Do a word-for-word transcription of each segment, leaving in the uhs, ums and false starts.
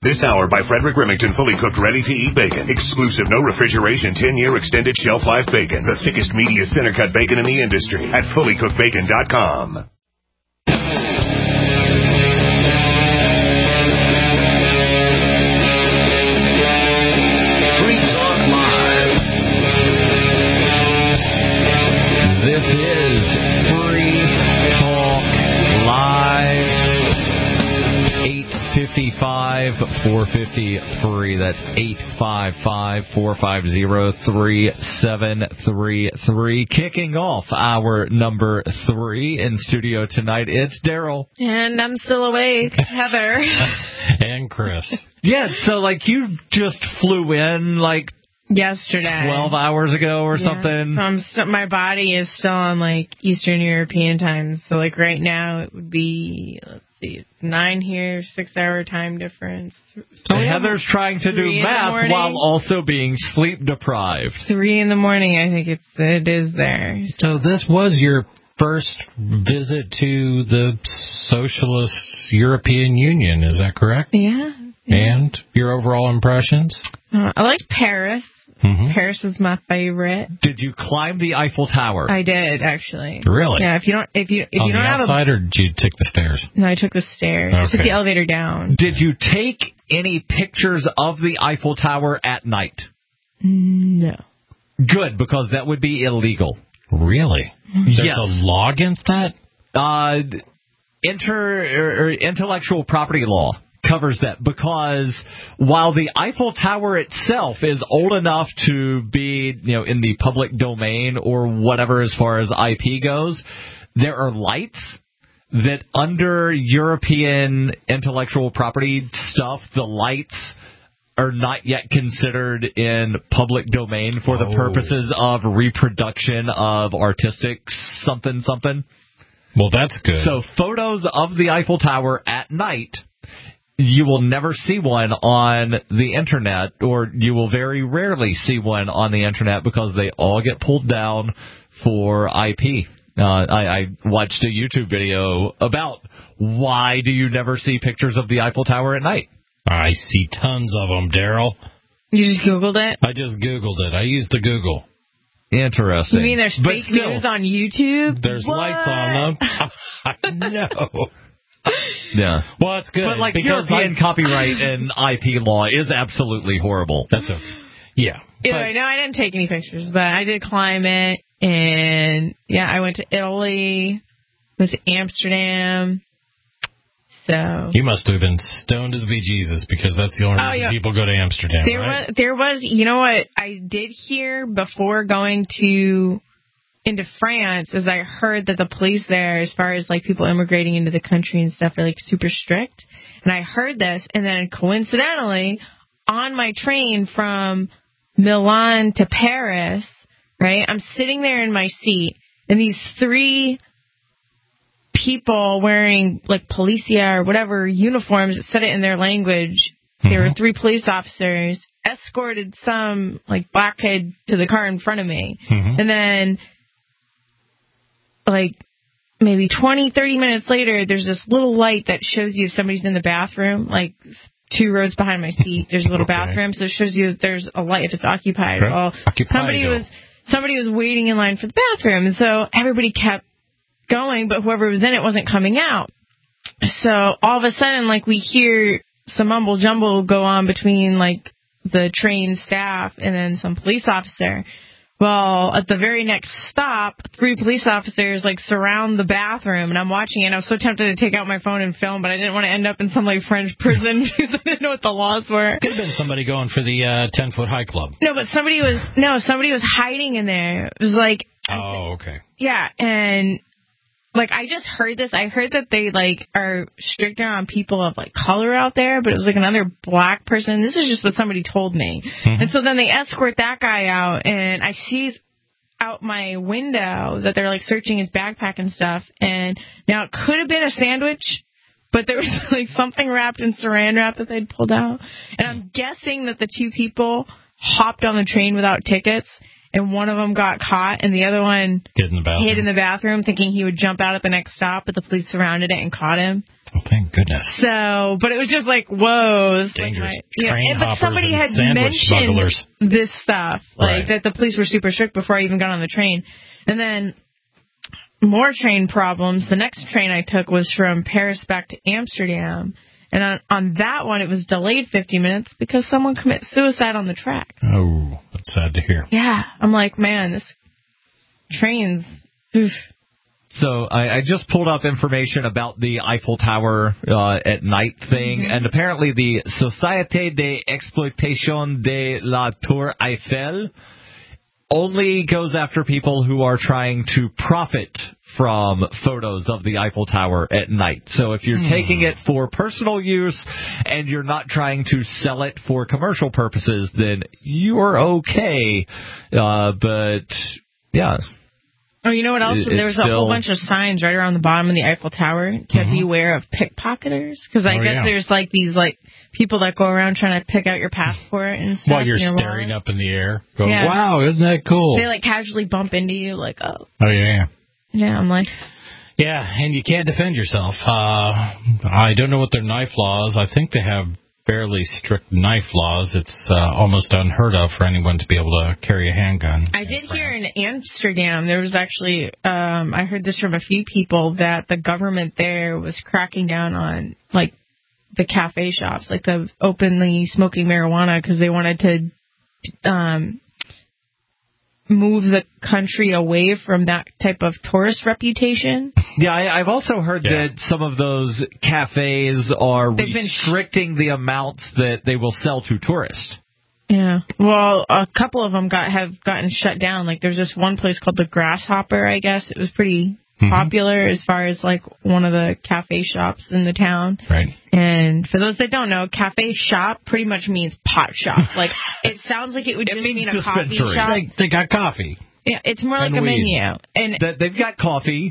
This hour by Frederick Remington, fully cooked, ready-to-eat bacon. Exclusive, no refrigeration, ten-year extended shelf life bacon. The thickest, meatiest, center-cut bacon in the industry at fully cooked bacon dot com. Free Talk Live. This is Free Talk Live. eight five five, four five zero, free. That's eight five five, four five zero, three seven three three. Kicking off our number three in studio tonight, it's Daryl. And I'm still awake, Heather. And Chris. Yeah, so like you just flew in like yesterday, twelve hours ago or yeah. something. Um, so my body is still on like Eastern European time. So like right now it would be, let's see, it's nine here, six hour time difference. So Heather's trying to do math while also being sleep deprived. Three in the morning, I think it's it is there. So this was your first visit to the Socialist European Union, is that correct? Yeah. yeah. And your overall impressions? Uh, I liked Paris. Mm-hmm. Paris was my favorite. Did you climb the Eiffel Tower? I did, actually. Really? Yeah. If you don't, if you if On you don't the have outside, a, or did you take the stairs? No, I took the stairs. Okay. I took the elevator down. Did you take any pictures of the Eiffel Tower at night? No. Good, because that would be illegal. Really? There's yes. a law against that? Uh, inter or, or intellectual property law covers that, because while the Eiffel Tower itself is old enough to be, you know, in the public domain or whatever as far as I P goes, there are lights that under European intellectual property stuff, the lights are not yet considered in public domain for the oh. purposes of reproduction of artistic something something. Well, that's good. So photos of the Eiffel Tower at night, you will never see one on the internet, or you will very rarely see one on the internet because they all get pulled down for I P. Uh, I, I watched a YouTube video about why do you never see pictures of the Eiffel Tower at night. I see tons of them, Daryl. You just Googled it? I just Googled it. I used the Google. Interesting. You mean there's but fake still, news on YouTube? There's what? lights on them. No. Yeah. Well, it's good. But like because European I, copyright and I P law is absolutely horrible. That's a yeah. Either way, no, I didn't take any pictures, but I did climb it, and yeah, I went to Italy, went to Amsterdam. So you must have been stoned to the bejesus, because that's the only oh, reason yeah. people go to Amsterdam, there right? Was, there was, you know what I did hear before going to into France is I heard that the police there, as far as like people immigrating into the country and stuff, are like super strict. And I heard this, and then coincidentally, on my train from Milan to Paris, right, I'm sitting there in my seat, and these three people wearing like policia or whatever uniforms that said it in their language. Mm-hmm. There were three police officers escorted some like black kid to the car in front of me. Mm-hmm. And then like maybe twenty, thirty minutes later, there's this little light that shows you if somebody's in the bathroom, like two rows behind my seat. There's a little okay. bathroom, so it shows you if there's a light, if it's occupied. Okay. Well, occupied somebody was somebody was waiting in line for the bathroom, and so everybody kept going, but whoever was in it wasn't coming out. So all of a sudden, like, we hear some mumble jumble go on between like the train staff and then some police officer. Well, at the very next stop, three police officers like surround the bathroom, and I'm watching it. I was so tempted to take out my phone and film, but I didn't want to end up in some like French prison because I didn't know what the laws were. Could have been somebody going for the uh, ten foot high club. No, but somebody was no, somebody was hiding in there. It was like, oh, okay, yeah, and like I just heard this. I heard that they like are stricter on people of like color out there, but it was like another black person. This is just what somebody told me. Mm-hmm. And so then they escort that guy out, and I see out my window that they're like searching his backpack and stuff. And now it could have been a sandwich, but there was like something wrapped in saran wrap that they'd pulled out. And I'm guessing that the two people hopped on the train without tickets, and one of them got caught, and the other one hid in the bathroom, hid in the bathroom thinking he would jump out at the next stop, but the police surrounded it and caught him. Well, thank goodness. So, but it was just like, whoa. It's Dangerous like my, train you know, hoppers but somebody and had sandwich mentioned smugglers. this stuff, like Right. that the police were super strict before I even got on the train. And then more train problems. The next train I took was from Paris back to Amsterdam. And on, on that one, it was delayed fifty minutes because someone committed suicide on the track. Oh, that's sad to hear. Yeah. I'm like, man, this train's... Oof. So I, I just pulled up information about the Eiffel Tower uh, at night thing, mm-hmm. and apparently the Société d'Exploitation de la Tour Eiffel only goes after people who are trying to profit from photos of the Eiffel Tower at night. So if you're hmm. taking it for personal use and you're not trying to sell it for commercial purposes, then you're okay. Uh, but, yeah. Oh, you know what else? It, there was still... a whole bunch of signs right around the bottom of the Eiffel Tower to mm-hmm. beware of pickpocketers. Because I oh, guess yeah. there's like these like people that go around trying to pick out your passport and stuff. While you're your staring wallet. up in the air. Going, yeah. wow, isn't that cool? They like casually bump into you like, oh. Oh, yeah. Yeah, I'm like... Yeah, and you can't defend yourself. Uh, I don't know what their knife laws. I think they have fairly strict knife laws. It's uh, almost unheard of for anyone to be able to carry a handgun. I did hear in Amsterdam, there was actually, um, I heard this from a few people, that the government there was cracking down on, like, the cafe shops, like the openly smoking marijuana, because they wanted to um, move the country away from that type of tourist reputation. Yeah, I, I've also heard yeah. that some of those cafes are They've restricting been... the amounts that they will sell to tourists. Yeah. Well, a couple of them got have gotten shut down. Like, there's this one place called the Grasshopper, I guess. It was pretty mm-hmm. popular as far as, like, one of the cafe shops in the town. Right. And for those that don't know, cafe shop pretty much means pot shop. Like, it sounds like it would just it mean a coffee shop. They, they got coffee. Yeah, it's more like and a weed. menu. And that they've got coffee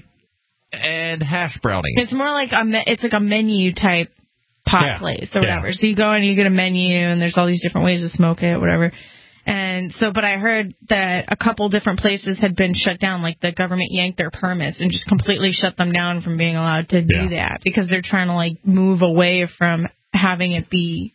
and hash brownie. It's more like a me- it's like a menu type pot yeah. place or whatever. Yeah. So you go and you get a menu, and there's all these different ways to smoke it, whatever. And so, but I heard that a couple different places had been shut down, like the government yanked their permits and just completely shut them down from being allowed to do yeah. that because they're trying to like move away from having it be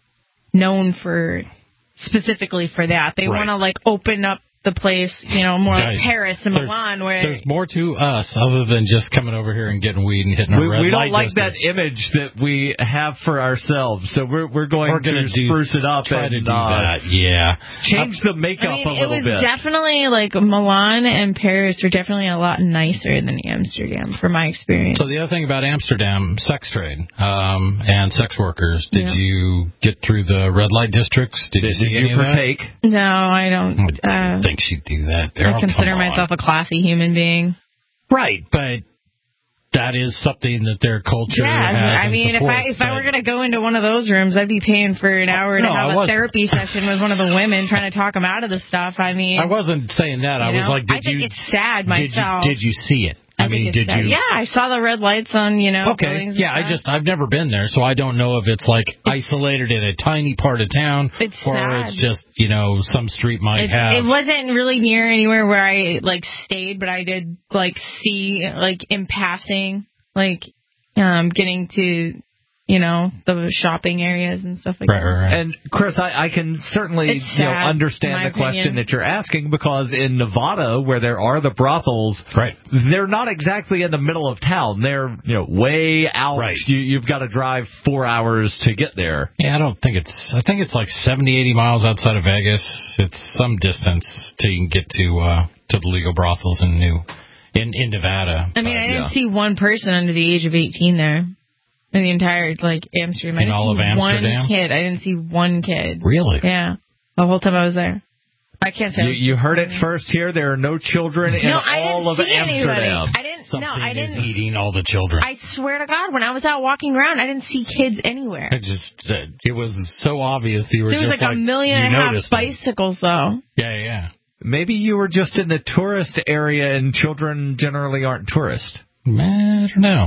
known for specifically for that. They right. want to like open up the place, you know, more Guys, like Paris and Milan, where there's more to us other than just coming over here and getting weed and hitting a we, red we light. We don't like distance. that image that we have for ourselves, so we're we're going we're to do, spruce it up try and to do uh, that. Yeah, change the makeup I mean, a little it was bit. Definitely like Milan and Paris are definitely a lot nicer than Amsterdam, from my experience. So the other thing about Amsterdam, sex trade um, and sex workers. Did yeah. you get through the red light districts? Did, Did you see you any partake? Of that? No, I don't. Uh, I think she'd do that. There, I consider myself a classy human being. Right, but that is something that their culture yeah, has I mean, supports, if I if I were going to go into one of those rooms, I'd be paying for an hour to no, have a therapy session with one of the women trying to talk them out of the stuff. I mean, I wasn't saying that. I know? was like, did I think you, it's sad myself. Did you, did you see it? I, I mean, did sad. you? Yeah, I saw the red lights on, you know. Okay. Yeah, I just I've never been there, so I don't know if it's like isolated in a tiny part of town, it's or sad. it's just you know some street might it, have. It wasn't really near anywhere where I like stayed, but I did like see like in passing, like um getting to. You know, the shopping areas and stuff like right, that. Right, right. And, Chris, I, I can certainly you know, understand the opinion. question that you're asking because in Nevada, where there are the brothels, right. they're not exactly in the middle of town. They're you know way out. Right. You, you've got to drive four hours to get there. Yeah, I don't think it's... I think it's like seventy, eighty miles outside of Vegas. It's some distance till you can get to, uh, to the legal brothels in New... In, in Nevada. I mean, uh, I didn't yeah. see one person under the age of eighteen there. In the entire, like, Amsterdam. I In didn't all see of Amsterdam? one kid. I didn't see one kid. Really? Yeah. The whole time I was there. I can't say. You, you heard it first here. There are no children in no, I all of see Amsterdam. Anybody. I didn't. Something no, I didn't. is eating all the children. I swear to God, when I was out walking around, I didn't see kids anywhere. It just, uh, it was so obvious you were there was just like, like a million you and a half noticed bicycles, though. Yeah, yeah. Maybe you were just in the tourist area, and children generally aren't tourists. Man, I don't know.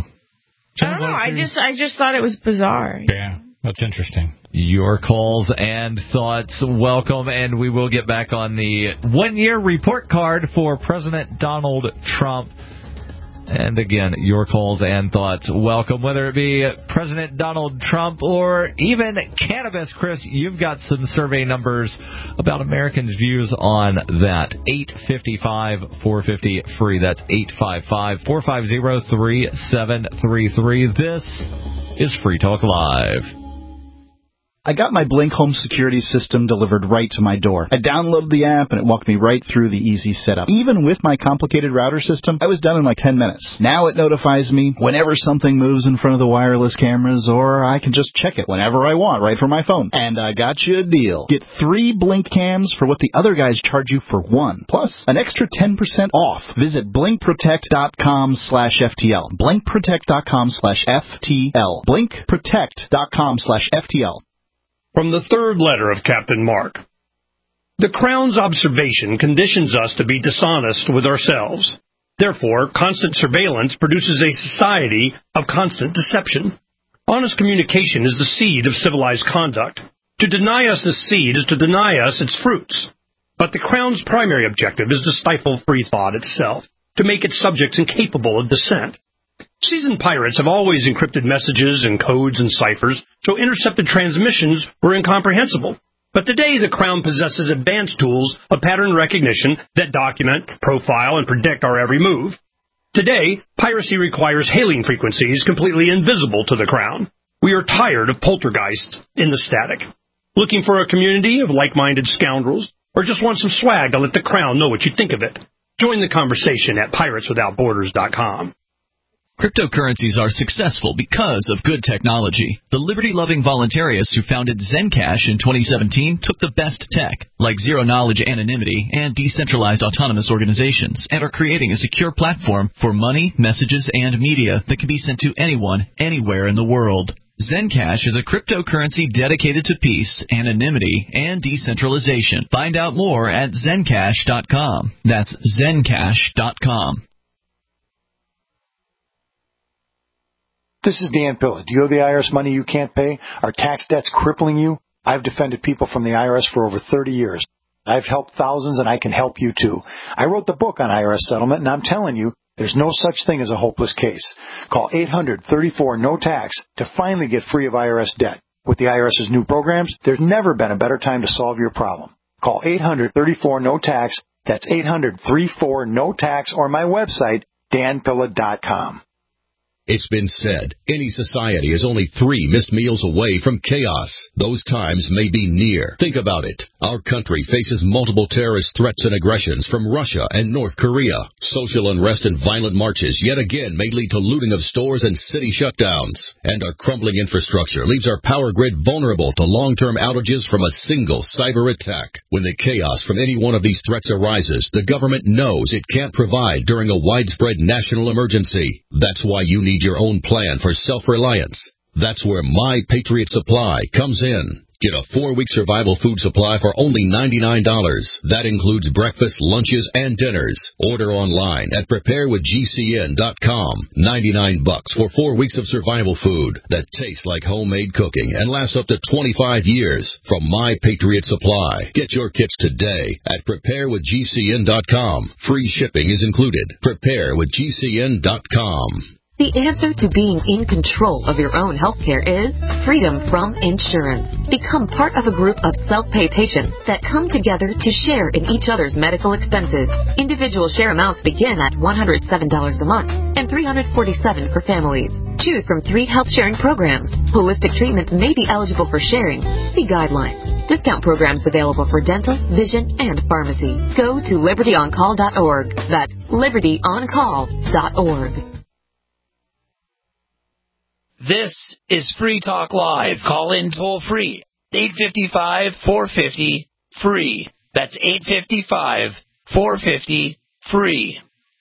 I don't know. I just, I just thought it was bizarre. Yeah, that's interesting. Your calls and thoughts welcome, and we will get back on the one-year report card for President Donald Trump And again, your calls and thoughts welcome, whether it be President Donald Trump or even cannabis. Chris, you've got some survey numbers about Americans' views on that. eight five five, four five zero, free. That's eight five five, four five zero, three seven three three. This is Free Talk Live. I got my Blink home security system delivered right to my door. I downloaded the app and it walked me right through the easy setup. Even with my complicated router system, I was done in like ten minutes. Now it notifies me whenever something moves in front of the wireless cameras, or I can just check it whenever I want right from my phone. And I got you a deal. Get three Blink cams for what the other guys charge you for one. Plus, an extra ten percent off. Visit blinkprotect.com slash FTL. blinkprotect.com slash FTL. blinkprotect.com slash FTL. From the third letter of Captain Mark. The Crown's observation conditions us to be dishonest with ourselves. Therefore, constant surveillance produces a society of constant deception. Honest communication is the seed of civilized conduct. To deny us this seed is to deny us its fruits. But the Crown's primary objective is to stifle free thought itself, to make its subjects incapable of dissent. Seasoned pirates have always encrypted messages and codes and ciphers, so intercepted transmissions were incomprehensible. But today the Crown possesses advanced tools of pattern recognition that document, profile, and predict our every move. Today, piracy requires hailing frequencies completely invisible to the Crown. We are tired of poltergeists in the static. Looking for a community of like-minded scoundrels, or just want some swag to let the Crown know what you think of it? Join the conversation at pirates without borders dot com. Cryptocurrencies are successful because of good technology. The liberty-loving voluntarists who founded Zencash in twenty seventeen took the best tech, like zero-knowledge anonymity and decentralized autonomous organizations, and are creating a secure platform for money, messages, and media that can be sent to anyone, anywhere in the world. Zencash is a cryptocurrency dedicated to peace, anonymity, and decentralization. Find out more at zencash dot com. That's zencash dot com. This is Dan Pilla. Do you owe the I R S money you can't pay? Are tax debts crippling you? I've defended people from the I R S for over thirty years. I've helped thousands, and I can help you too. I wrote the book on I R S settlement, and I'm telling you, there's no such thing as a hopeless case. Call eight hundred, thirty-four, no tax to finally get free of I R S debt. With the IRS's new programs, there's never been a better time to solve your problem. Call eight hundred, thirty-four, no tax. That's eight hundred, thirty-four, no tax, or my website, dan pilla dot com. It's been said, any society is only three missed meals away from chaos. Those times may be near. Think about it. Our country faces multiple terrorist threats and aggressions from Russia and North Korea. Social unrest and violent marches yet again may lead to looting of stores and city shutdowns. And our crumbling infrastructure leaves our power grid vulnerable to long-term outages from a single cyber attack. When the chaos from any one of these threats arises, the government knows it can't provide during a widespread national emergency. That's why you need your own plan for self-reliance. That's where My Patriot Supply comes in. Get a four-week survival food supply for only ninety-nine dollars. That includes breakfast, lunches, and dinners. Order online at prepare with G C N dot com. ninety-nine bucks for four weeks of survival food that tastes like homemade cooking and lasts up to twenty-five years from My Patriot Supply. Get your kits today at prepare with G C N dot com. Free shipping is included. prepare with G C N dot com. The answer to being in control of your own healthcare is freedom from insurance. Become part of a group of self-pay patients that come together to share in each other's medical expenses. Individual share amounts begin at one hundred seven dollars a month and three hundred forty-seven dollars for families. Choose from three health sharing programs. Holistic treatments may be eligible for sharing. See guidelines. Discount programs available for dental, vision, and pharmacy. Go to liberty on call dot org. That's liberty on call dot org. This is Free Talk Live. Call in toll free. eight five five, four five zero, free. That's eight five five, four five zero, free.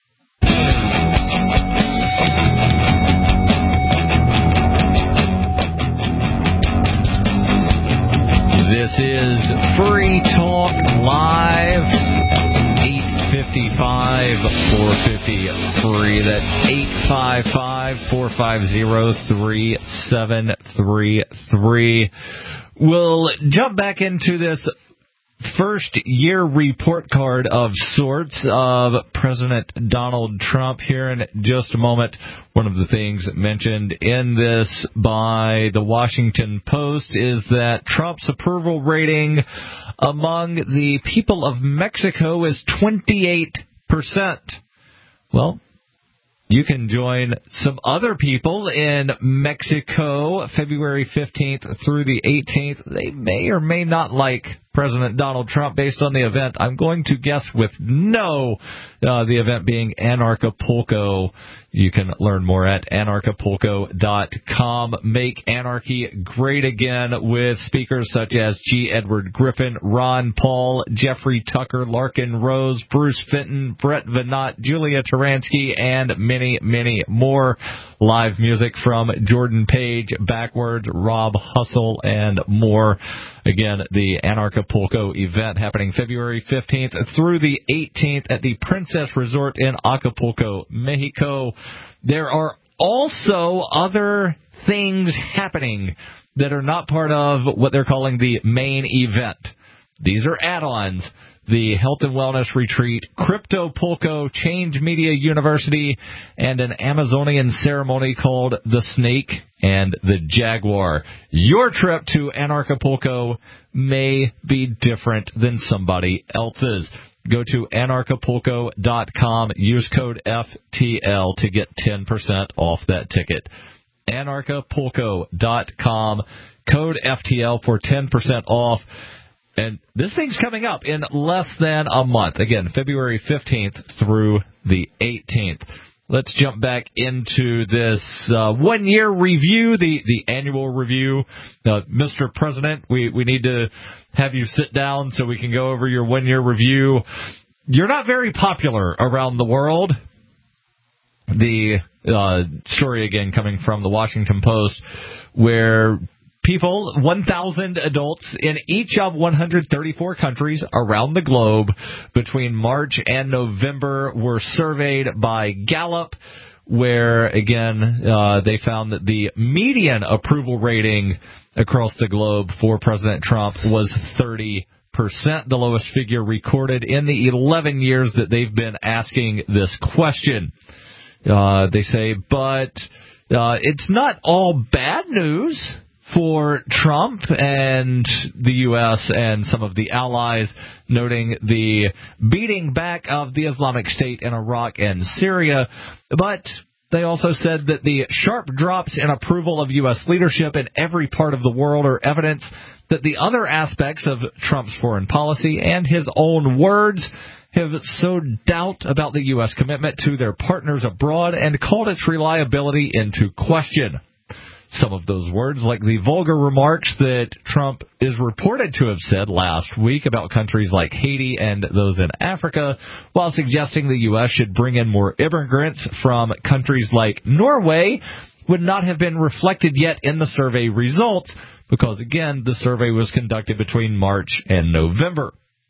This is Free Talk Live. eight five five, four five zero, free. That's eight five five, four five zero, three seven three three. We'll jump back into this first year report card of sorts of President Donald Trump here in just a moment. One of the things mentioned in this by the Washington Post is that Trump's approval rating among the people of Mexico is twenty-eight percent. Well, you can join some other people in Mexico February fifteenth through the eighteenth. They may or may not like President Donald Trump based on the event. I'm going to guess with no, uh, the event being Anarchapulco. You can learn more at anarchapulco dot com. Make anarchy great again with speakers such as G. Edward Griffin, Ron Paul, Jeffrey Tucker, Larkin Rose, Bruce Fenton, Brett Venat, Julia Taransky, and many, many more. Live music from Jordan Page, Backwards, Rob Hustle, and more. Again, the Anarchapulco event happening February fifteenth through the eighteenth at the Princess Resort in Acapulco, Mexico. There are also other things happening that are not part of what they're calling the main event. These are add-ons. The Health and Wellness Retreat, Cryptopulco, Change Media University, and an Amazonian ceremony called the Snake and the Jaguar. Your trip to Anarchapulco may be different than somebody else's. Go to anarchapulco dot com. Use code F T L to get ten percent off that ticket. anarchapulco dot com. Code F T L for ten percent off. And this thing's coming up in less than a month. Again, February fifteenth through the eighteenth. Let's jump back into this uh, one-year review, the, the annual review. Uh, Mister President, we, we need to have you sit down so we can go over your one-year review. You're not very popular around the world. The uh, story, again, coming from the Washington Post, where people, one thousand adults in each of one hundred thirty-four countries around the globe between March and November were surveyed by Gallup, where, again, uh, they found that the median approval rating across the globe for President Trump was thirty percent, the lowest figure recorded in the eleven years that they've been asking this question. Uh, they say, but uh, it's not all bad news for Trump and the U S and some of the allies, noting the beating back of the Islamic State in Iraq and Syria. But they also said that the sharp drops in approval of U S leadership in every part of the world are evidence that the other aspects of Trump's foreign policy and his own words have sowed doubt about the U S commitment to their partners abroad and called its reliability into question. Some of those words, like the vulgar remarks that Trump is reported to have said last week about countries like Haiti and those in Africa, while suggesting the U S should bring in more immigrants from countries like Norway, would not have been reflected yet in the survey results, because, again, the survey was conducted between March and November.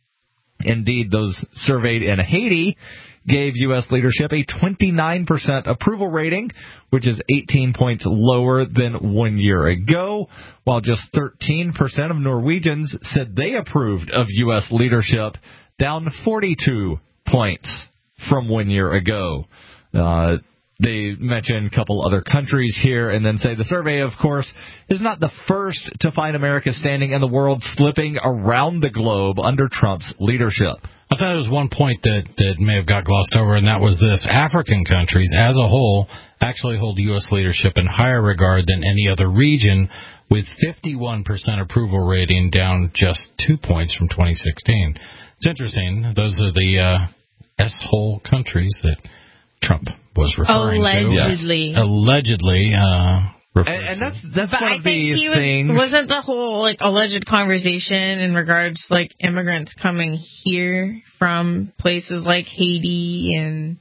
Indeed, those surveyed in Haiti gave U S leadership a twenty-nine percent approval rating, which is eighteen points lower than one year ago, while just thirteen percent of Norwegians said they approved of U S leadership, down forty-two points from one year ago. Uh, They mention a couple other countries here and then say the survey, of course, is not the first to find America standing in the world slipping around the globe under Trump's leadership. I thought there was one point that, that may have got glossed over, and that was this. African countries as a whole actually hold U S leadership in higher regard than any other region, with fifty-one percent approval rating, down just two points from twenty sixteen. It's interesting. Those are the uh, S-hole countries that Trump was referring allegedly. to. Yes. Allegedly. Uh, and, and that's that's but one I of think these he was, things. Wasn't the whole like alleged conversation in regards to like immigrants coming here from places like Haiti and?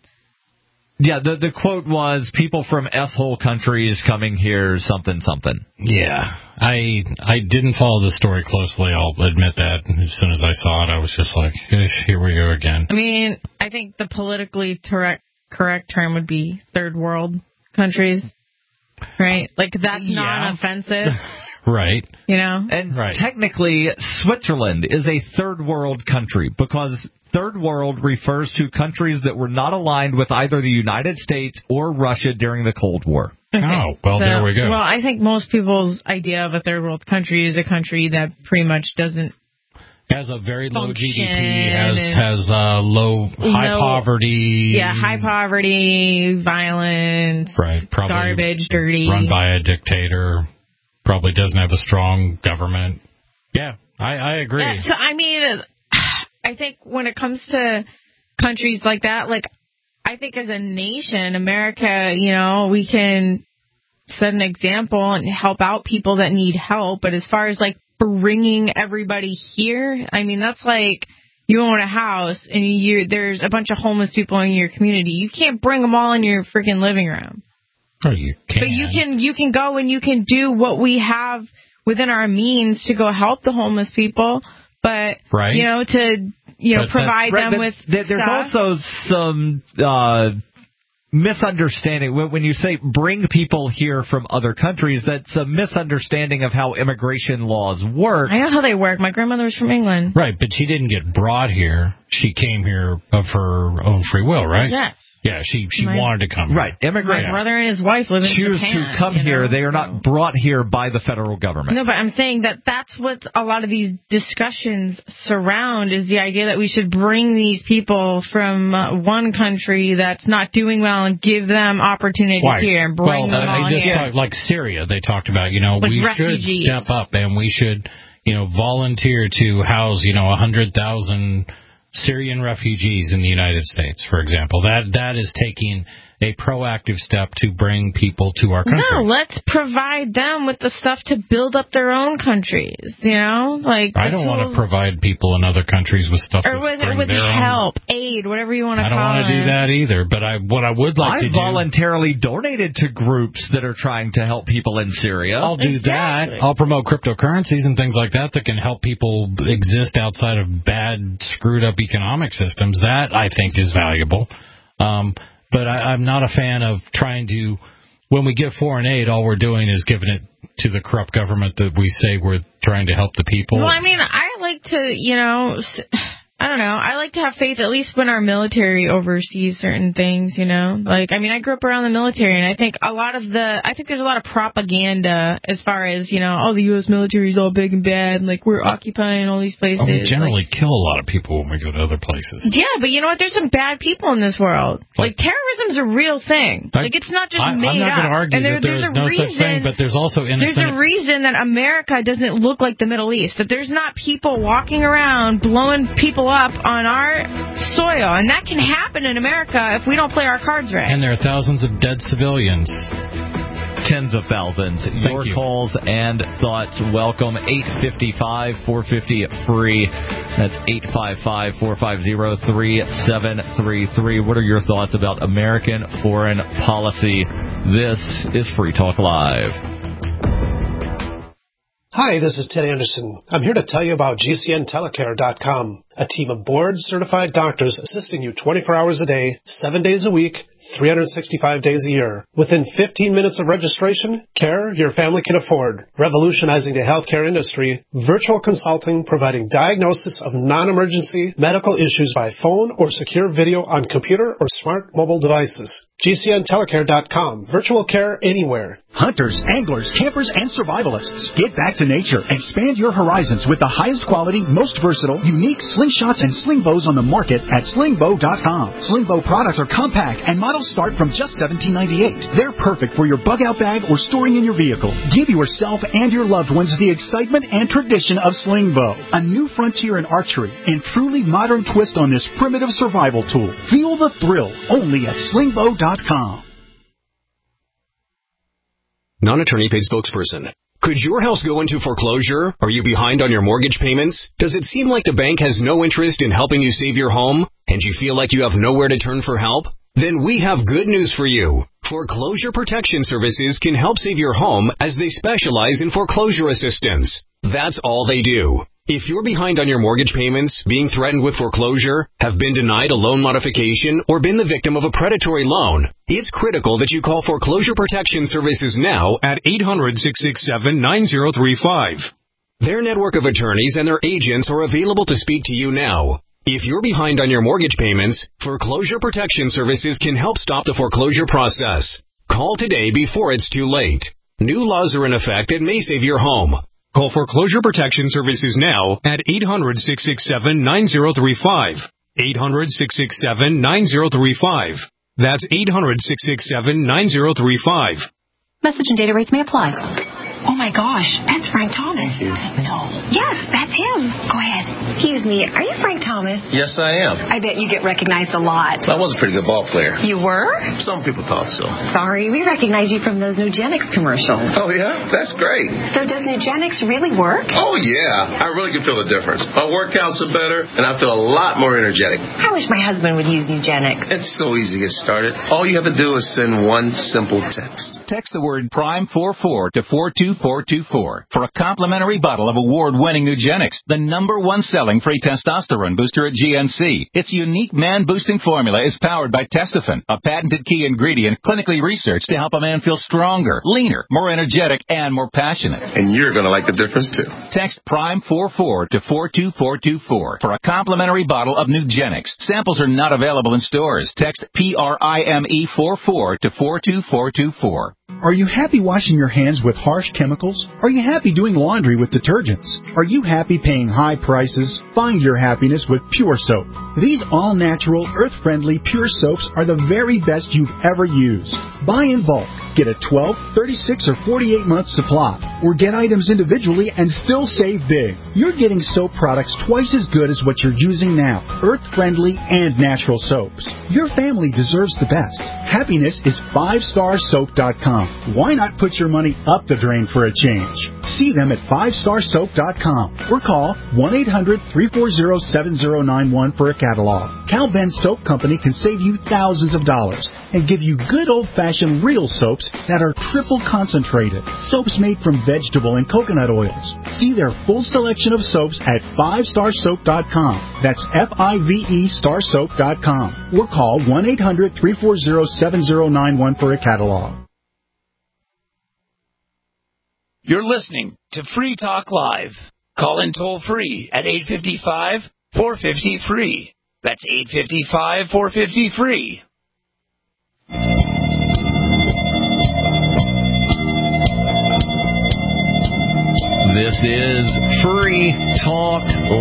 Yeah, the the quote was people from S-hole countries coming here, something something. Yeah, I I didn't follow the story closely. I'll admit that. As soon as I saw it, I was just like, here we go again. I mean, I think the politically correct. correct term would be third world countries, right? Like, that's yeah. non-offensive. Right. You know? And right. technically, Switzerland is a third world country because third world refers to countries that were not aligned with either the United States or Russia during the Cold War. Okay. Oh, well, so, there we go. Well, I think most people's idea of a third world country is a country that pretty much doesn't has a very low G D P, function has has uh, low, high no, poverty. Yeah, high poverty, violence, right, probably garbage, dirty. Run by a dictator, probably doesn't have a strong government. Yeah, I, I agree. Yeah, so, I mean, I think when it comes to countries like that, like, I think as a nation, America, you know, we can set an example and help out people that need help. But as far as, like, bringing everybody here, I mean, that's like you own a house and you there's a bunch of homeless people in your community. You can't bring them all in your freaking living room. Oh, you can. But you can, you can go and you can do what we have within our means to go help the homeless people. But, right. you know, to, you know, but, provide but, them but with There's stuff. also some uh, misunderstanding. When, when you say bring people here from other countries, that's a misunderstanding of how immigration laws work. I know how they work. My grandmother was from England. Right, but she didn't get brought here. She came here of her own free will, right? Yes. Yeah, she she My- wanted to come here. Right, immigrants My brother and his wife live in choose Japan, to come you know? here. They are not brought here by the federal government. No, but I'm saying that that's what a lot of these discussions surround is the idea that we should bring these people from uh, one country that's not doing well and give them opportunities Right. here and bring well, them I all just here. talked, like Syria, they talked about, you know, Like we refugees. should step up and we should, you know, volunteer to house, you know, one hundred thousand Syrian refugees in the United States, for example. That That is taking a proactive step to bring people to our country. No, let's provide them with the stuff to build up their own countries, you know? Like I don't want to provide people in other countries with stuff or to with, bring with their help, aid, whatever you want to own. I call don't want to it. do that either, but I what I would like I to do... voluntarily donated to groups that are trying to help people in Syria. I'll do Exactly. that. I'll promote cryptocurrencies and things like that that can help people exist outside of bad, screwed up economic systems. That, I think, is valuable. Um, but I, I'm not a fan of trying to, when we give foreign aid, all we're doing is giving it to the corrupt government that we say we're trying to help the people. Well, I mean, I like to, you know, s- I don't know. I like to have faith, at least when our military oversees certain things, you know. Like, I mean, I grew up around the military, and I think a lot of the, I think there's a lot of propaganda as far as, you know, oh, the U S military is all big and bad, and, like, we're occupying all these places. Well, we generally like, kill a lot of people when we go to other places. yeah, but you know what? There's some bad people in this world. Like, Like- terrorism's a real thing. I- like, it's not just I, made I'm not up. going to argue and there, that there there's is a no reason, such thing, but there's also innocent... There's a reason that America doesn't look like the Middle East. That there's not people walking around blowing people up on our soil. And that can happen in America if we don't play our cards right. And there are thousands of dead civilians. Tens of thousands. Thank Your you. calls and thoughts welcome. eight five five, four five zero, free. That's eight five five, four five zero, three seven three three. What are your thoughts about American foreign policy? This is Free Talk Live. Hi, this is Ted Anderson. I'm here to tell you about G C N telecare dot com, a team of board-certified doctors assisting you twenty-four hours a day, seven days a week, three hundred sixty-five days a year. Within fifteen minutes of registration, care your family can afford. Revolutionizing the healthcare industry, virtual consulting providing diagnosis of non-emergency medical issues by phone or secure video on computer or smart mobile devices. G C N telecare dot com. Virtual care anywhere. Hunters, anglers, campers, and survivalists. Get back to nature. Expand your horizons with the highest quality, most versatile, unique slingshots and sling bows on the market at sling bow dot com. Sling bow products are compact and models start from just seventeen ninety-eight. They're perfect for your bug-out bag or storing in your vehicle. Give yourself and your loved ones the excitement and tradition of sling bow. A new frontier in archery and truly modern twist on this primitive survival tool. Feel the thrill only at sling bow dot com. Non-attorney paid spokesperson. Could your house go into foreclosure? Are you behind on your mortgage payments? Does it seem like the bank has no interest in helping you save your home? And you feel like you have nowhere to turn for help? Then we have good news for you. Foreclosure Protection Services can help save your home as they specialize in foreclosure assistance. That's all they do. If you're behind on your mortgage payments, being threatened with foreclosure, have been denied a loan modification, or been the victim of a predatory loan, it's critical that you call Foreclosure Protection Services now at eight hundred, six six seven, nine zero three five. Their network of attorneys and their agents are available to speak to you now. If you're behind on your mortgage payments, Foreclosure Protection Services can help stop the foreclosure process. Call today before it's too late. New laws are in effect that may save your home. Call Foreclosure Protection Services now at eight hundred, six six seven, nine zero three five. eight hundred, six six seven, nine zero three five. That's eight hundred, six six seven, nine zero three five. Message and data rates may apply. Oh my gosh, that's Frank Thomas. No. Yes, that's him. Go ahead. Excuse me, are you Frank Thomas? Yes, I am. I bet you get recognized a lot. I was a pretty good ball player. You were? Some people thought so. Sorry, we recognize you from those Nugenix commercials. Oh, yeah? That's great. So does Nugenix really work? Oh, yeah. I really can feel the difference. My workouts are better, and I feel a lot more energetic. I wish my husband would use Nugenix. It's so easy to get started. All you have to do is send one simple text. Text the word Prime forty-four to four two four two four for a complimentary bottle of award-winning Nugenix, the number one selling free testosterone booster at G N C. Its unique man-boosting formula is powered by Testofen, a patented key ingredient clinically researched to help a man feel stronger, leaner, more energetic, and more passionate. And you're going to like the difference, too. Text Prime forty-four to four two four two four for a complimentary bottle of Nugenix. Samples are not available in stores. Text P R I M E forty-four to four two four two four. Are you happy washing your hands with harsh chemicals? Are you happy doing laundry with detergents? Are you happy paying high prices? Find your happiness with Pure Soap. These all-natural, earth-friendly Pure Soaps are the very best you've ever used. Buy in bulk. Get a twelve, thirty-six, or forty-eight month supply. Or get items individually and still save big. You're getting soap products twice as good as what you're using now. Earth-friendly and natural soaps. Your family deserves the best. Happiness is five star soap dot com. Why not put your money up the drain for a change? See them at five star soap dot com or call one eight hundred, three four zero, seven zero nine one for a catalog. Cal Ben Soap Company can save you thousands of dollars and give you good old-fashioned real soaps that are triple concentrated. Soaps made from vegetable and coconut oils. See their full selection of soaps at five star soap dot com. That's F I V E star soap dot com or call one eight hundred, three four zero, seven zero nine one for a catalog. You're listening to Free Talk Live. Call in toll free at eight five five, four five zero, free. That's eight five five, four five zero, free. This is Free Talk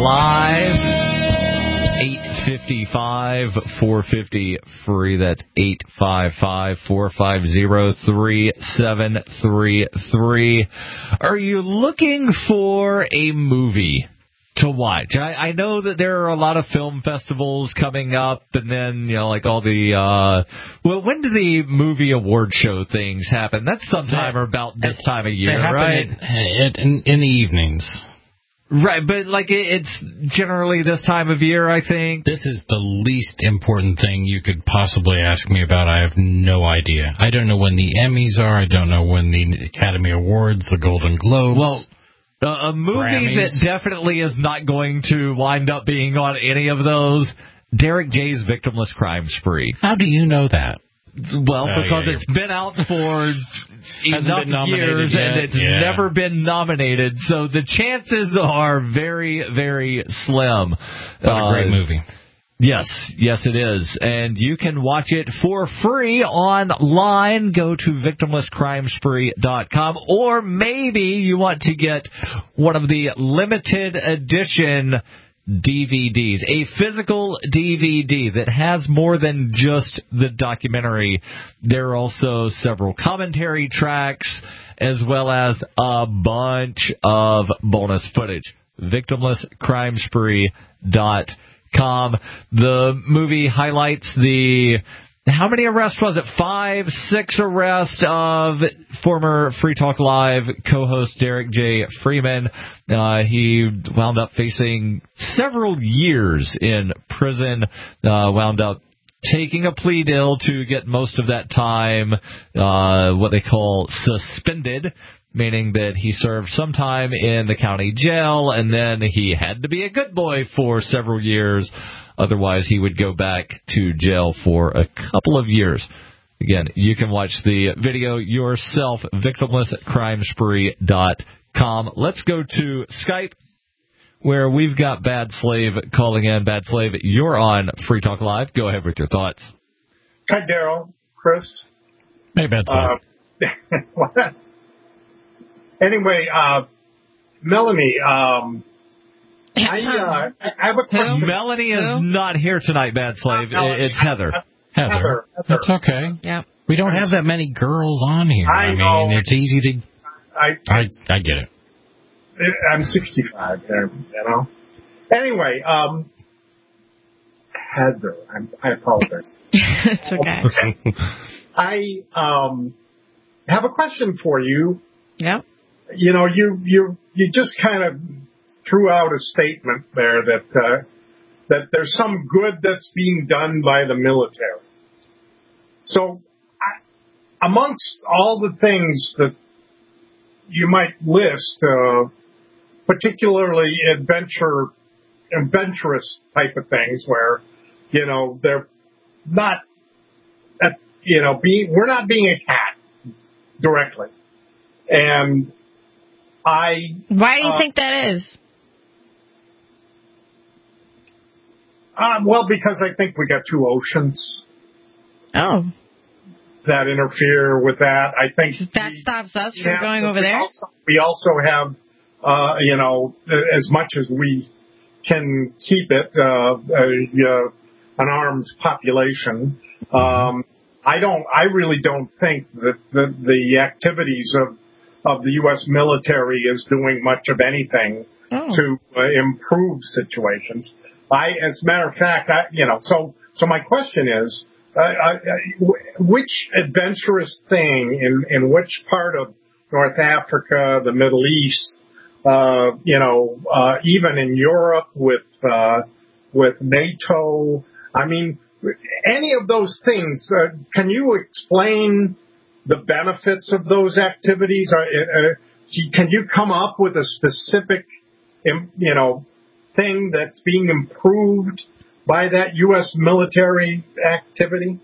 Live. eight five five, four five zero, free. That's eight five five, four five zero, three seven three three. Are you looking for a movie to watch? I, I know that there are a lot of film festivals coming up, and then, you know, like all the, uh, well, when do the movie award show things happen? That's sometime or about this time of year, they happen right? At, at, in, in the evenings. Right, but like it, it's generally this time of year, I think. This is the least important thing you could possibly ask me about. I have no idea. I don't know when the Emmys are. I don't know when the Academy Awards, the Golden Globes. Well, uh, a movie Grammys. that definitely is not going to wind up being on any of those, Derek J's Victimless Crime Spree. How do you know that? Well, Oh, because yeah, it's been out for enough been nominated years yet. and it's Yeah. never been nominated, so the chances are very, very slim. What a great Uh, movie. Yes, yes it is. And you can watch it for free online. Go to victimless crime spree dot com, or maybe you want to get one of the limited edition D V Ds, a physical D V D that has more than just the documentary. There are also several commentary tracks as well as a bunch of bonus footage. victimless crime spree dot com. The movie highlights the how many arrests was it? Five, six arrests of former Free Talk Live co-host Derek J. Freeman. Uh, he wound up facing several years in prison, uh, wound up taking a plea deal to get most of that time, uh, what they call suspended. meaning that he served some time in the county jail, and then he had to be a good boy for several years. Otherwise, he would go back to jail for a couple of years. Again, you can watch the video yourself, victimless crime spree dot com. Let's go to Skype, where we've got Bad Slave calling in. Bad Slave, you're on Free Talk Live. Go ahead with your thoughts. Hi, Daryl, Chris. Hey, Bad Slave. Uh, anyway, uh, Melanie, um, I, uh, I have a question. Melanie is not here tonight, Bad Slave. It's Heather. Heather. Heather. That's okay. Yeah. We don't have that many girls on here. I I know. mean, it's easy to... I, I, I get it. I'm sixty-five there, you know. Anyway, um, Heather, I'm, I apologize. It's okay. I um have a question for you. Yeah. You know, you you you just kind of threw out a statement there that uh, that there's some good that's being done by the military. So, I, amongst all the things that you might list, uh, particularly adventure, adventurous type of things, where you know they're not, at, you know, being we're not being attacked directly, and I. Why do you uh, think that is? Uh, well, because I think we got two oceans. Oh. That interfere with that. I think that we, stops us from yeah, going over we there. Also, we also have, uh, you know, as much as we can keep it, uh, a, uh, an armed population. Um, I don't. I really don't think that the, the activities of of the U S military is doing much of anything oh. to uh, improve situations. I, as a matter of fact, I, you know, so so my question is. Uh, uh, which adventurous thing in, in which part of North Africa, the Middle East, uh, you know, uh, even in Europe with, uh, with NATO, I mean, any of those things, uh, can you explain the benefits of those activities? Uh, uh, can you come up with a specific, you know, thing that's being improved by that U S military activity?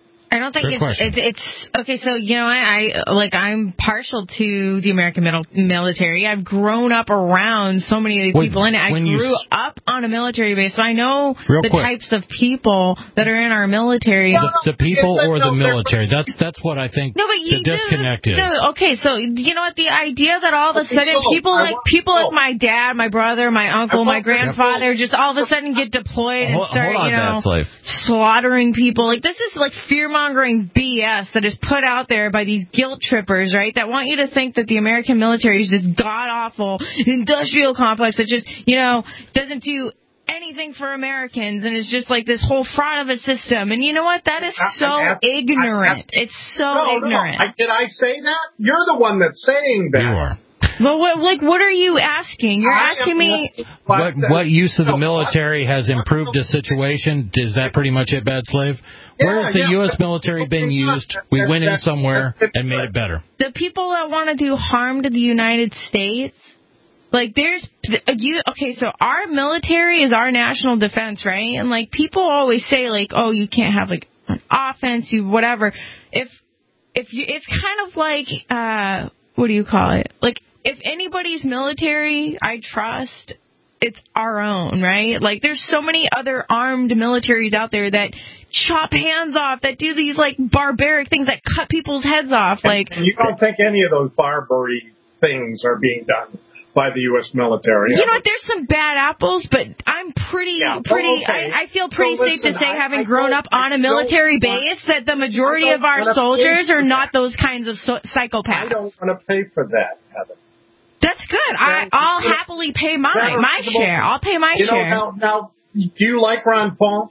I don't think it's, it's it's okay. So you know, I, I like I'm partial to the American middle, military. I've grown up around so many when, people in it. I grew you, up on a military base, so I know the quick. types of people that are in our military. The, the people or the military? That's that's what I think. No, but you, the disconnect no, is. No, okay, so you know what? The idea that all of a okay, sudden so people I like want, people oh. like my dad, my brother, my uncle, my grandfather, just all of a sudden get deployed and hold, start, hold on, you know, Slave. slaughtering people. Like this is like fear mongering B S that is put out there by these guilt trippers, right? That want you to think that the American military is this god awful industrial complex that just, you know, doesn't do anything for Americans and is just like this whole fraud of a system. And you know what? That is so asking, ignorant. It's so no, ignorant. No. I, did I say that? You're the one that's saying that. You are. Well, what, like, what are you asking? You're I asking me... Asking what, what use of the no, military what, has improved the situation? Is that pretty much it, Bad Slave? Yeah, Where has the yeah, U S military been used? We went in somewhere and made it better. The people that want to do harm to the United States... Like, there's, you, okay, so our military is our national defense, right? And, like, people always say, like, oh, you can't have, like, an offense, you, whatever. If, if you, it's kind of like, uh, what do you call it? Like, if anybody's military I trust, it's our own, right? Like, there's so many other armed militaries out there that chop hands off, that do these, like, barbaric things, that cut people's heads off, like. And you don't think any of those barbary things are being done by the U S military? You know what? There's some bad apples, but I'm pretty, yeah, pretty. well, okay. I, I feel pretty so safe listen, to say, I, having I grown up on a military base, that the majority of our soldiers are not those kinds of so- psychopaths. I don't want to pay for that, Heather. That's good. I, I'll happily pay mine, my share. I'll pay my you know, share. Now, now, do you like Ron Paul?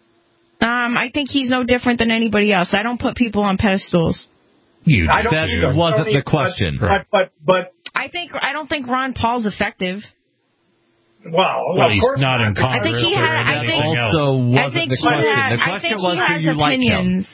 Um, I think he's no different than anybody else. I don't put people on pedestals. You, I don't that either. wasn't don't the question. But, but, but, but I think I don't think Ron Paul's effective. Well, well of he's course not in Congress I think he or had, I anything think, else. Also wasn't I think the he question. had, the question I think was, he do has you like him? opinions.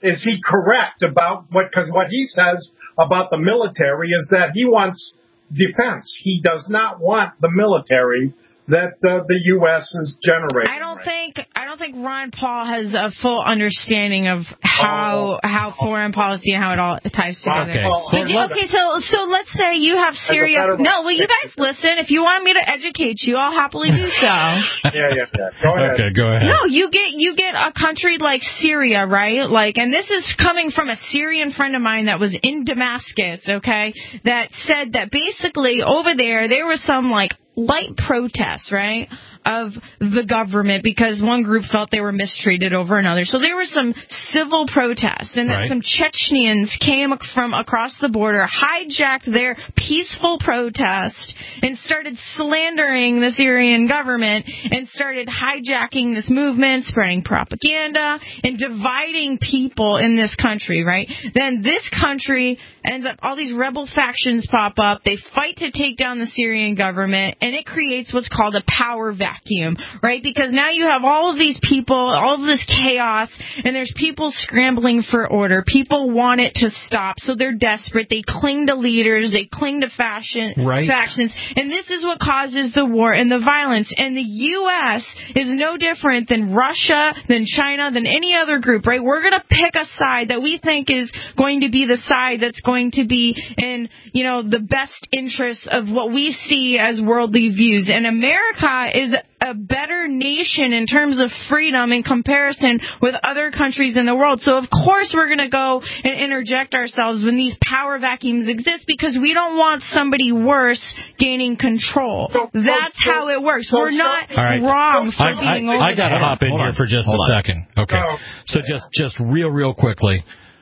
is he correct about what, because what he says about the military is that he wants defense. He does not want the military that the, the U S is generating. I don't think I don't think Ron Paul has a full understanding of how oh. how foreign policy and how it all ties together. Okay. But, okay, so so let's say you have Syria. No, well, you guys listen. If you want me to educate you, I'll happily do so. yeah, yeah, yeah. Go ahead. Okay, go ahead. No, you get you get a country like Syria, right? Like, and this is coming from a Syrian friend of mine that was in Damascus. Okay, that said that basically over there there was some like light protests, right, of the government because one group felt they were mistreated over another. So there were some civil protests, and right. then some Chechens came from across the border, hijacked their peaceful protest, and started slandering the Syrian government, and started hijacking this movement, spreading propaganda, and dividing people in this country, right? Then this country ends up, all these rebel factions pop up, they fight to take down the Syrian government, and it creates what's called a power vacuum, right? Because now you have all of these people, all of this chaos, and there's people scrambling for order. People want it to stop, so they're desperate. They cling to leaders. They cling to fashion, right. factions. And this is what causes the war and the violence. And the U S is no different than Russia, than China, than any other group, right? We're going to pick a side that we think is going to be the side that's going to be in, you know, the best interests of what we see as worldly views. And America is a better nation in terms of freedom in comparison with other countries in the world. So, of course, we're going to go and interject ourselves when these power vacuums exist because we don't want somebody worse gaining control. So, That's so, how it works. So, we're not right. wrong for I, being I, over I got to hop in Hold here on. for just Hold a on. second. Okay. Oh. So just, just real, real quickly.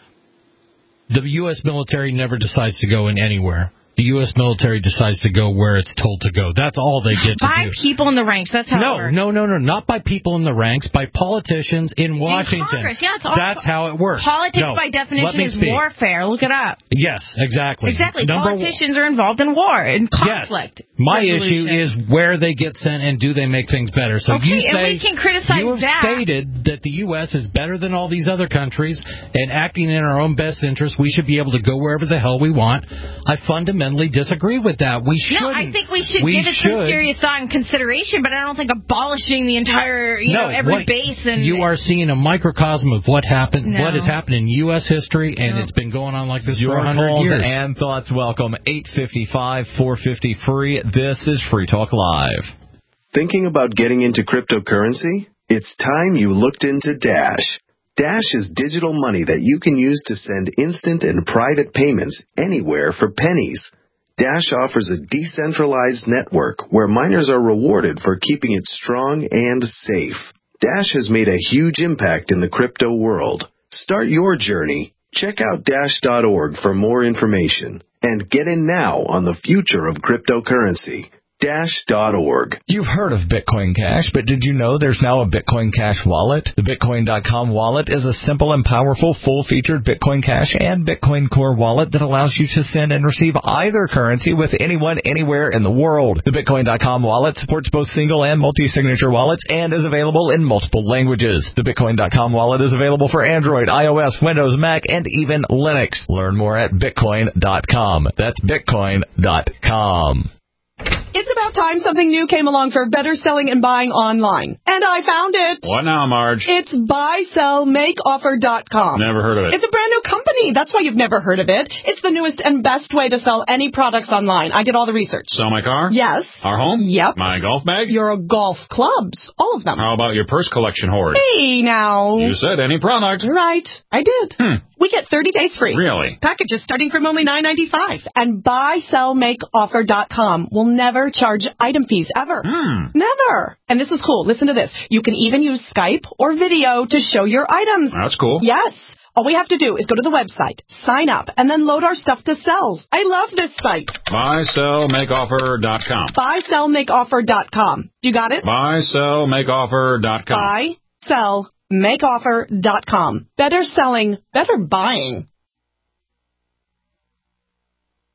The U S military never decides to go in anywhere. The U S military decides to go where it's told to go. That's all they get to by do. By people in the ranks. That's how no, it works. No, no, no, not by people in the ranks. By politicians in Washington. In Congress. Yeah, it's all That's how it works. Politics, no, by definition, is speak. warfare. Look it up. Yes, exactly. Exactly. Number Politicians one. are involved in war and conflict. Yes. My resolution. issue is where they get sent and do they make things better. So okay, you say and we can criticize you have that. stated that the U S is better than all these other countries and acting in our own best interest. We should be able to go wherever the hell we want. I fundamentally disagree with that. We should. No, I think we should we give it should. some serious thought and consideration, but I don't think abolishing the entire, you no, know, every what, base and you are seeing a microcosm of what happened, no. what has happened in U S history, and no. it's been going on like this Your for a hundred calls years. And thoughts welcome eight five five, four five zero, free. This is Free Talk Live. Thinking about getting into cryptocurrency? It's time you looked into Dash. Dash is digital money that you can use to send instant and private payments anywhere for pennies. Dash offers a decentralized network where miners are rewarded for keeping it strong and safe. Dash has made a huge impact in the crypto world. Start your journey. Check out dash dot org for more information and get in now on the future of cryptocurrency. dash dot org. You've heard of Bitcoin Cash, but did you know there's now a Bitcoin Cash wallet? The Bitcoin dot com wallet is a simple and powerful full-featured Bitcoin Cash and Bitcoin Core wallet that allows you to send and receive either currency with anyone, anywhere in the world. The Bitcoin dot com wallet supports both single and multi-signature wallets and is available in multiple languages. The Bitcoin dot com wallet is available for Android, iOS, Windows, Mac, and even Linux. Learn more at Bitcoin dot com. That's Bitcoin dot com. It's about time something new came along for better selling and buying online. And I found it. What now, Marge? It's buy sell make offer dot com. Never heard of it. It's a brand new company. That's why you've never heard of it. It's the newest and best way to sell any products online. I did all the research. Sell my car? Yes. Our home? Yep. My golf bag? Your golf clubs. All of them. How about your purse collection hoard? Hey, now. You said any product. Right. I did. Hmm. We get thirty days free. Really? Packages starting from only nine ninety-five. And buy sell make offer dot com will never charge item fees ever. Hmm. Never. And this is cool. Listen to this. You can even use Skype or video to show your items. That's cool. Yes. All we have to do is go to the website, sign up, and then load our stuff to sell. I love this site. buy sell make offer dot com. buy sell make offer dot com. You got it? buy sell make offer dot com. buy sell make offer dot com. Better selling, better buying.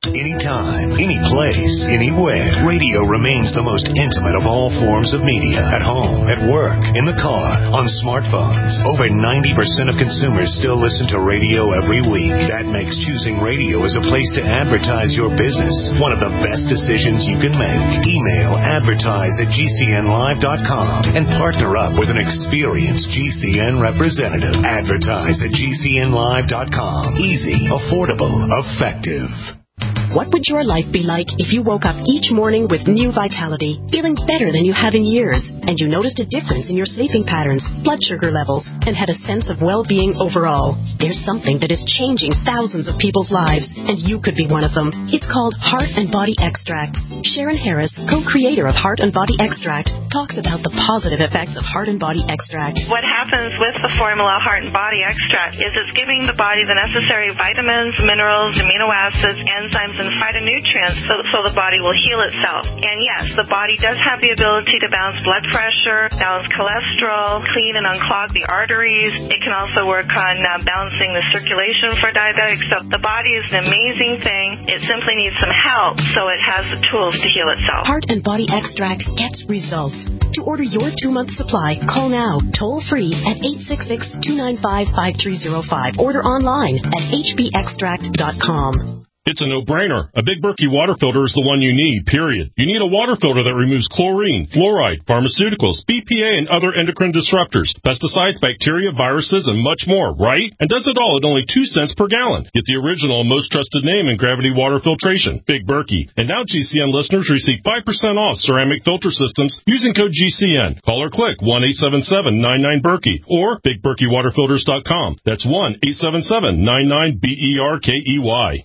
Anytime, any place, anywhere. Radio remains the most intimate of all forms of media. At home, at work, in the car, on smartphones. Over ninety percent of consumers still listen to radio every week. That makes choosing radio as a place to advertise your business one of the best decisions you can make. Email advertise at G C N live dot com and partner up with an experienced G C N representative. Advertise at G C N live dot com. Easy, affordable, effective. What would your life be like if you woke up each morning with new vitality, feeling better than you have in years, and you noticed a difference in your sleeping patterns, blood sugar levels, and had a sense of well-being overall? There's something that is changing thousands of people's lives, and you could be one of them. It's called Heart and Body Extract. Sharon Harris, co-creator of Heart and Body Extract, talks about the positive effects of Heart and Body Extract. What happens with the formula Heart and Body Extract is it's giving the body the necessary vitamins, minerals, amino acids, enzymes, and phytonutrients so, so the body will heal itself. And yes, the body does have the ability to balance blood pressure, balance cholesterol, clean and unclog the arteries. It can also work on uh, balancing the circulation for diabetics. So the body is an amazing thing. It simply needs some help so it has the tools to heal itself. Heart and Body Extract gets results. To order your two-month supply, call now, toll-free at eight six six, two nine five, five three zero five. Order online at h b extract dot com. It's a no-brainer. A Big Berkey water filter is the one you need, period. You need a water filter that removes chlorine, fluoride, pharmaceuticals, B P A, and other endocrine disruptors, pesticides, bacteria, viruses, and much more, right? And does it all at only two cents per gallon. Get the original and most trusted name in gravity water filtration, Big Berkey. And now G C N listeners receive five percent off ceramic filter systems using code G C N. Call or click one eight seven seven, nine nine, Berkey or big berkey water filters dot com. That's one eight seven seven, nine nine, B E R K E Y.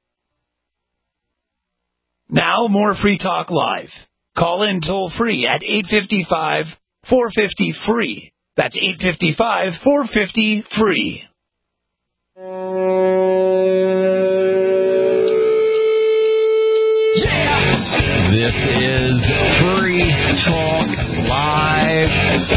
Now more Free Talk Live. Call in toll free at eight five five, four five zero, free. That's eight five five, four five zero, free. This is Free Talk Live.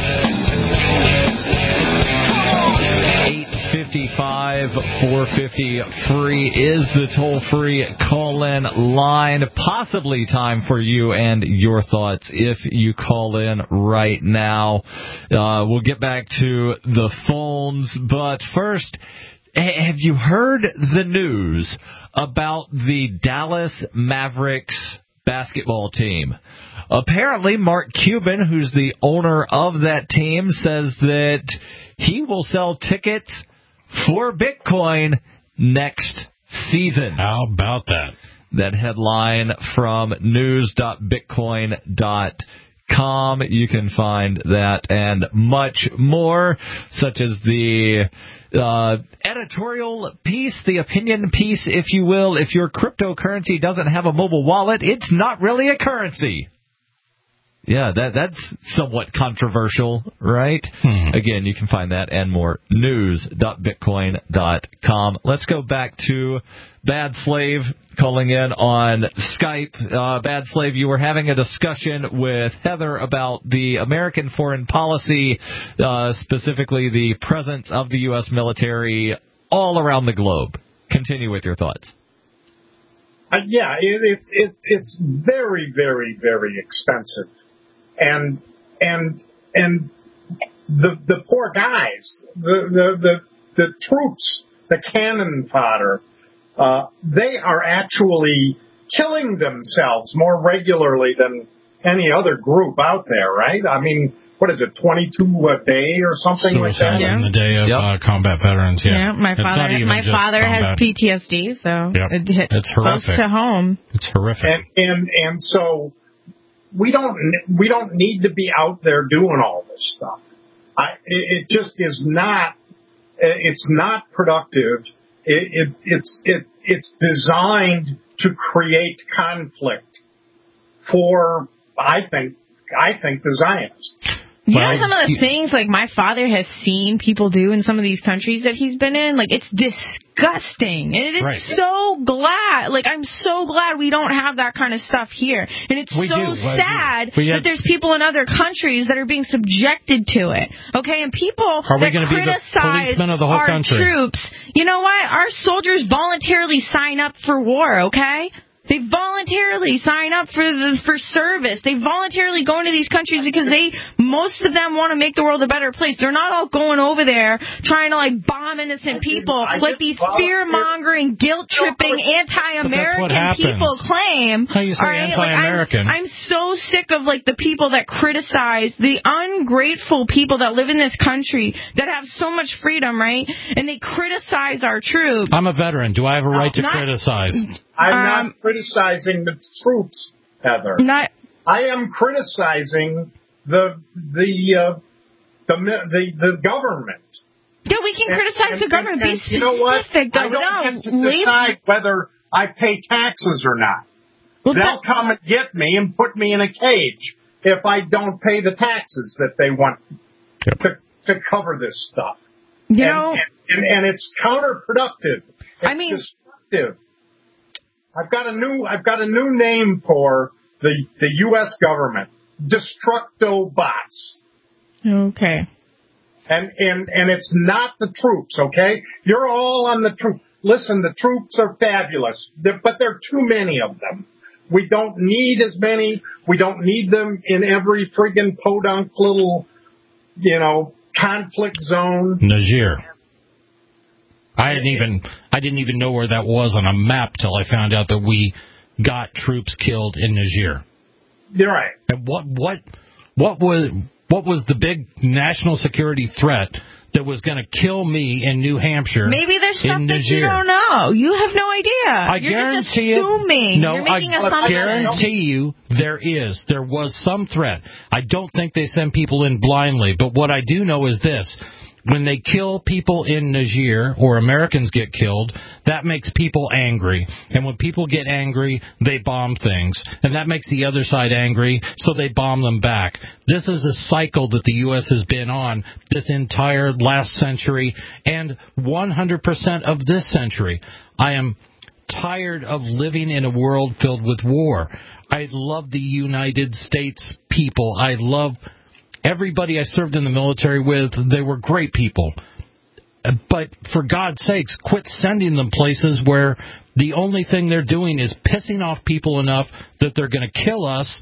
eight five five, four five zero, free is the toll-free call-in line. Possibly time for you and your thoughts if you call in right now. Uh, we'll get back to the phones, but first, have you heard the news about the Dallas Mavericks basketball team? Apparently, Mark Cuban, who's the owner of that team, says that he will sell tickets for Bitcoin next season. How about that? That headline from news dot bitcoin dot com. You can find that and much more, such as the uh, editorial piece, the opinion piece, if you will. If your cryptocurrency doesn't have a mobile wallet, it's not really a currency. Yeah, that that's somewhat controversial, right? Hmm. Again, you can find that and more, news dot bitcoin dot com. Let's go back to Bad Slave calling in on Skype. Uh, Bad Slave, you were having a discussion with Heather about the American foreign policy, uh, specifically the presence of the U S military all around the globe. Continue with your thoughts. Uh, yeah, it, it's it's it's very, very, very expensive. And and and the the poor guys, the the the, the troops, the cannon fodder, uh, they are actually killing themselves more regularly than any other group out there, right? I mean, what is it, twenty-two a day or something so like that? Yeah. In the day of yep. uh, combat veterans, yeah. Yeah, my it's father, my father has P T S D, so yep. it hit it's close horrific. to home. It's horrific. And and and so. We don't we don't need to be out there doing all this stuff. I, it, it just is not. It's not productive. It, it it's it it's designed to create conflict for I think I think the Zionists. You well, know some of the you, things, like, my father has seen people do in some of these countries that he's been in? Like, it's disgusting. And it is right. so glad, like, I'm so glad we don't have that kind of stuff here. And it's we so do. sad we that there's people in other countries that are being subjected to it. Okay? And people are we that be the criticize of the whole our country? troops, you know what? Our soldiers voluntarily sign up for war, okay? They voluntarily sign up for the, for service. They voluntarily go into these countries because they, most of them want to make the world a better place. They're not all going over there trying to, like, bomb innocent people like these fear-mongering, guilt-tripping, anti-American people claim. How you say right? anti-American? Like, I'm, I'm so sick of, like, the people that criticize, the ungrateful people that live in this country that have so much freedom, right? And they criticize our troops. I'm a veteran. Do I have a right to not, criticize? I'm um, not criticizing the troops, Heather. Not. I am criticizing the the uh, the, the the government. Yeah, we can and, criticize and, the government. And, Be and, specific, you know what? though. I don't no, get to decide leave. whether I pay taxes or not. Well, They'll that, come and get me and put me in a cage if I don't pay the taxes that they want yep. to to cover this stuff. You and, know, and, and, and it's counterproductive. It's I mean, destructive. I've got a new I've got a new name for the the U S government, Destructo Bots. Okay. And and and it's not the troops, okay? You're all on the troops. Listen, the troops are fabulous, They're, but there are too many of them. We don't need as many. We don't need them in every friggin' podunk little, you know, conflict zone. Niger. I didn't even I didn't even know where that was on a map till I found out that we got troops killed in Niger. You're right. And what what what was what was the big national security threat that was going to kill me in New Hampshire? Maybe there's stuff in that Niger? you don't know. You have no idea. I You're guarantee just assuming. You, no, You're making I assumptions. guarantee you there is. There was some threat. I don't think they send people in blindly, but what I do know is this. When they kill people in Niger or Americans get killed, that makes people angry. And when people get angry, they bomb things. And that makes the other side angry, so they bomb them back. This is a cycle that the U S has been on this entire last century and one hundred percent of this century. I am tired of living in a world filled with war. I love the United States people. I love everybody I served in the military with. They were great people. But for God's sakes, quit sending them places where the only thing they're doing is pissing off people enough that they're going to kill us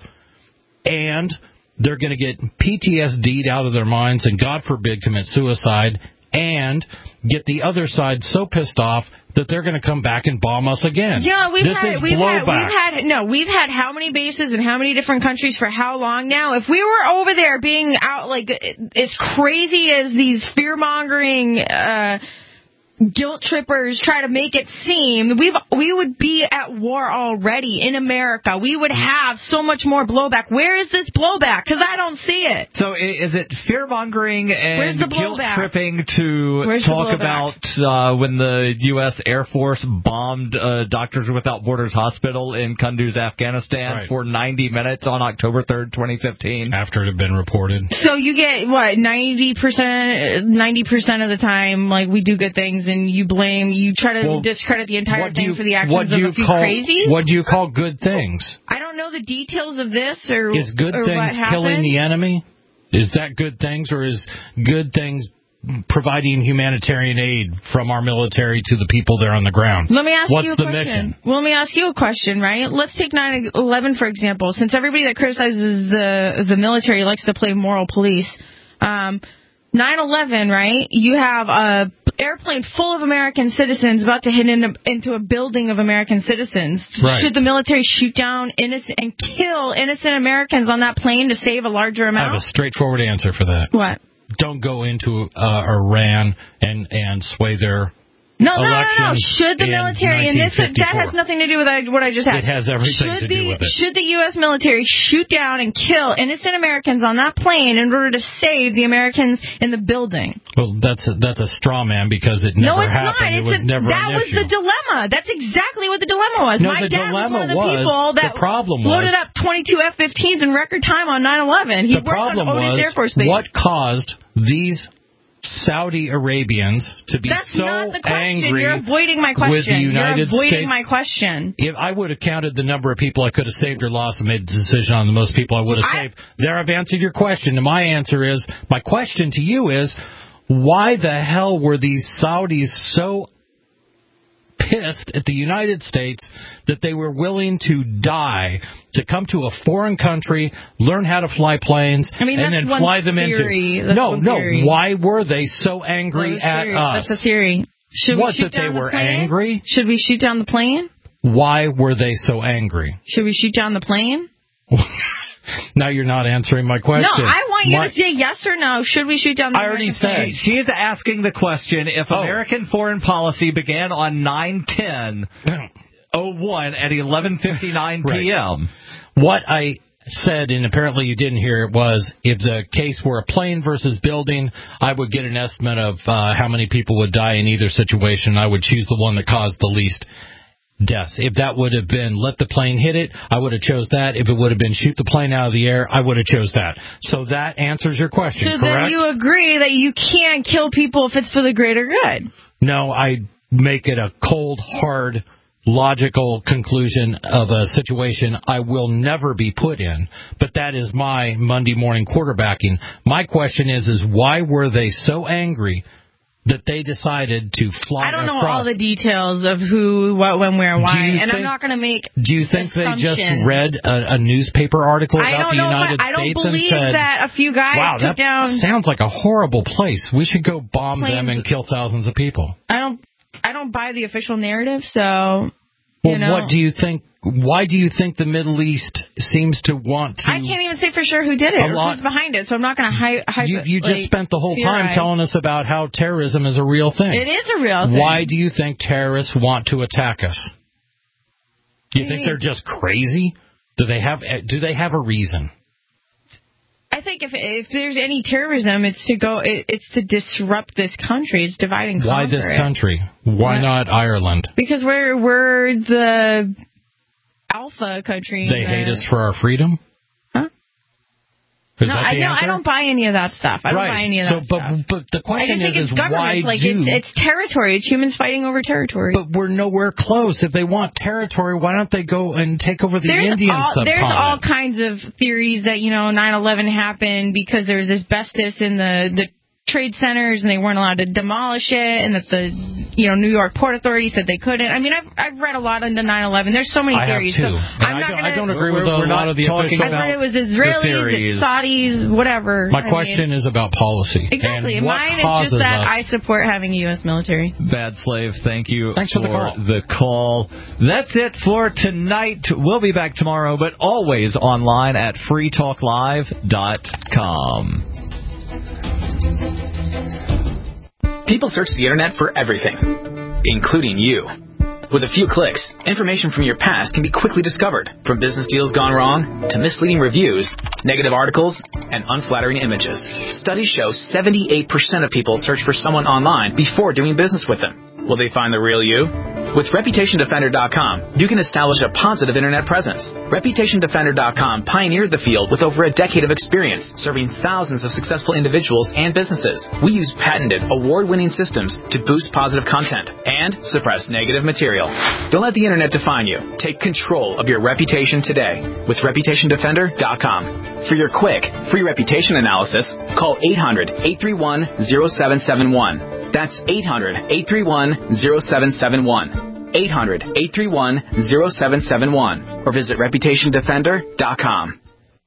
and they're going to get P T S D'd out of their minds and, God forbid, commit suicide and get the other side so pissed off that they're going to come back and bomb us again. Yeah, we've this had is we've blowback. had we've had no, we've had how many bases in how many different countries for how long now? If we were over there being out like as crazy as these fear mongering uh guilt trippers try to make it seem, we we would be at war already in America. We would have so much more blowback. Where is this blowback? Because I don't see it. So is it fear-mongering and guilt-tripping to Where's talk about uh, when the U S Air Force bombed uh, Doctors Without Borders Hospital in Kunduz, Afghanistan right. for ninety minutes on October third, twenty fifteen? After it had been reported. So you get, what, ninety percent, ninety percent of the time, like, we do good things, and you blame, you try to well, discredit the entire thing you, for the actions of a few call, crazies? What do you call good things? I don't know the details of this or Is good or things what killing happened. the enemy? Is that good things, or is good things providing humanitarian aid from our military to the people there on the ground? Let me ask What's you a the question. mission? Well, let me ask you a question, right? Let's take nine eleven, for example. Since everybody that criticizes the the military likes to play moral police, um, nine eleven, right? You have a airplane full of American citizens about to hit into, into a building of American citizens. Right. Should the military shoot down innocent and kill innocent Americans on that plane to save a larger amount? I have a straightforward answer for that. What? Don't go into uh, Iran and, and sway their No, no, no, election no. Should the in military, and this nineteen fifty-four. that has nothing to do with what I just It asked. has everything should to the, do with it. Should the U S military shoot down and kill innocent Americans on that plane in order to save the Americans in the building? Well, that's a, that's a straw man because it never no, it's happened. Not. It it's was a, never that an was issue. the dilemma. That's exactly what the dilemma was. No, My the dad dilemma was one of the was, people that the problem loaded was, up twenty-two F fifteens in record time on nine eleven. He the worked problem on Otis was Air Force Base. what caused these Saudi Arabians to be That's so not the question. angry You're avoiding my question. with the United You're avoiding States. my question. If I would have counted the number of people I could have saved or lost and made the decision on the most people I would have I, saved, there I've answered your question. And my answer is, my question to you is, why the hell were these Saudis so pissed at the United States that they were willing to die to come to a foreign country, learn how to fly planes, I mean, and that's then one fly them theory. into... That's no, one no. theory. Why were they so angry Well, at theory. us? That's a theory. Should What, we shoot that they down were the plane? angry? Should we shoot down the plane? Why were they so angry? Should we shoot down the plane? Now you're not answering my question. No, I want you my, to say yes or no. Should we shoot down the I already American said. plane? She is asking the question, if Oh. American foreign policy began on nine ten oh one at eleven fifty-nine p.m. What I said, and apparently you didn't hear it, was if the case were a plane versus building, I would get an estimate of uh, how many people would die in either situation. I would choose the one that caused the least deaths. If that would have been let the plane hit it, I would have chose that. If it would have been shoot the plane out of the air, I would have chose that. So that answers your question, So correct? then you agree that you can't kill people if it's for the greater good. No, I make it a cold, hard, logical conclusion of a situation I will never be put in. But that is my Monday morning quarterbacking. My question is, is why were they so angry that they decided to fly I don't know across? all the details of who, what, when, where, why, Do you and think- I'm not going to make. Do you think they just assumptions. read a, a newspaper article I about don't the know. United But I don't States and believe said, that a few guys wow, took that down. sounds like a horrible place. We should go bomb them planes. and kill thousands of people. I don't. I don't buy the official narrative. So. You Well, know, what do you think? Why do you think the Middle East seems to want to? I can't even say for sure who did it A or lot- who's behind it, so I'm not going to hype. hype You, you like, just spent the whole time theorize. telling us about how terrorism is a real thing. It is a real thing. Why do you think terrorists want to attack us? Do you What do think you they're just crazy? Do they have Do they have a reason? I think if if there's any terrorism, it's to go. It, it's to disrupt this country. It's divide and Why conquer this it. country? Why Yeah. not Ireland? Because we're we're the alpha country. They the, hate us for our freedom? Huh? Is no, that I the no, answer? I don't buy any of that stuff. I don't right. buy any of so, that but, stuff. But the I question just think is, it's is why government. Like do... it's, it's territory. It's humans fighting over territory. But we're nowhere close. If they want territory, why don't they go and take over the there's Indian all, subcontinent? There's all kinds of theories that, you know, nine eleven happened because there was asbestos in the, the trade centers and they weren't allowed to demolish it, and that the, you know, New York Port Authority said they couldn't. I mean, I've I've read a lot into nine eleven. There's so many I theories. have too. So And I'm I not don't, gonna, I don't agree with we're- a we're lot not of the talking official... I read it was the Israelis, theories. it's Saudis, whatever. My I question mean, is about policy. exactly. And what Mine is causes just that us... I support having a U S military. Bad Slave, thank you Thanks for the call. the call. That's it for tonight. We'll be back tomorrow, but always online at free talk live dot com. People search the internet for everything, including you. With a few clicks, information from your past can be quickly discovered, from business deals gone wrong to misleading reviews, negative articles, and unflattering images. Studies show seventy-eight percent of people search for someone online before doing business with them. Will they find the real you? With Reputation Defender dot com, you can establish a positive internet presence. Reputation Defender dot com pioneered the field with over a decade of experience, serving thousands of successful individuals and businesses. We use patented, award-winning systems to boost positive content and suppress negative material. Don't let the internet define you. Take control of your reputation today with Reputation Defender dot com. For your quick, free reputation analysis, call eight hundred, eight three one, zero seven seven one. That's eight hundred, eight three one, zero seven seven one. eight hundred, eight three one, zero seven seven one. Or visit Reputation Defender dot com.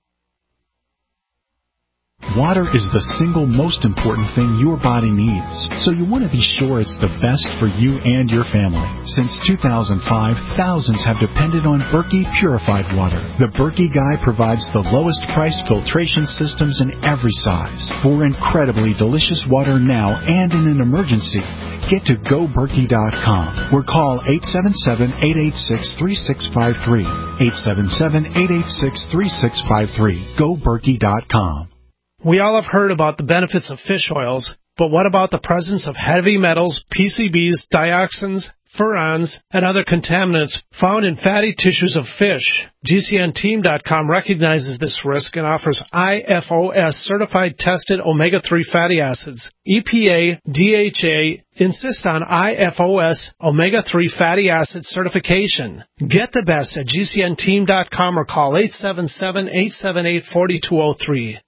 Water is the single most important thing your body needs, so you want to be sure it's the best for you and your family. Since two thousand five, thousands have depended on Berkey Purified Water. The Berkey Guy provides the lowest priced filtration systems in every size for incredibly delicious water now and in an emergency. get to go berkey dot com or call eight seven seven, eight eight six, three six five three. eight seven seven, eight eight six, three six five three. go berkey dot com. We all have heard about the benefits of fish oils, but what about the presence of heavy metals, P C Bs, dioxins, furans, and other contaminants found in fatty tissues of fish? G C N team dot com recognizes this risk and offers I F O S certified tested omega three fatty acids. E P A, D H A insist on I F O S omega three fatty acid certification. Get the best at G C N team dot com or call eight seven seven, eight seven eight, four two zero three.